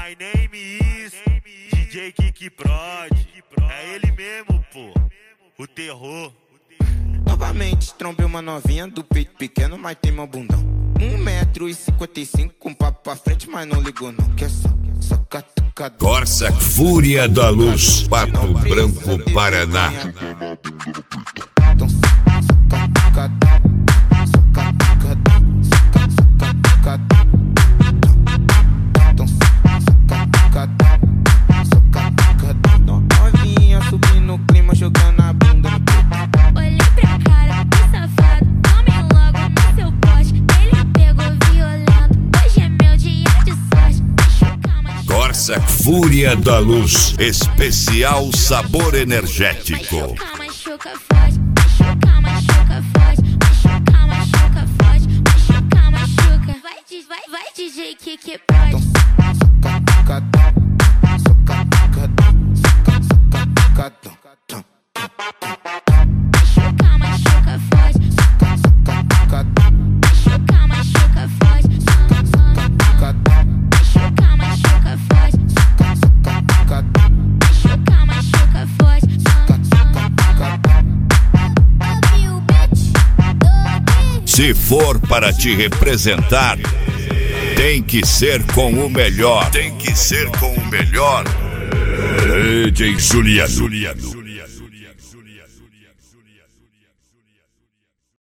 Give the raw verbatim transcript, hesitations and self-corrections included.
My name is D J Kiki Prod. É ele mesmo, pô. O terror. Novamente trombei uma novinha do peito pequeno, mas tem meu bundão. Um metro e cinquenta e cinco com papo pra frente, mas não ligou não. Quer só, só catucadão. Corsa Fúria da Luz, Pato Branco, Paraná. Então só catucadão, só catucadão, só catucadão. Então só catucadão, só catucadão. Novinha subindo no clima, jogando a bunda no peito. Olhei pra cara do safado, tome logo no seu poste. Ele pegou violento, hoje é meu dia de sorte. Machuca, machuca. Corsa Fúria da Luz, especial sabor energético. Machuca, machuca forte. Machuca, machuca forte. Machuca, machuca forte. Machuca, machuca. Vai, di- vai, vai, D J Kiki Prod. Só catucadão, só catucadão, só catucadão. Machuca, machuca forte. Só catucadão, Machuca, machuca forte. catucadão, Machuca, machuca forte. catucadão, Machuca, machuca forte. Se for para te representar, tem que ser com o melhor. Tem que ser com o melhor. D J Juliano.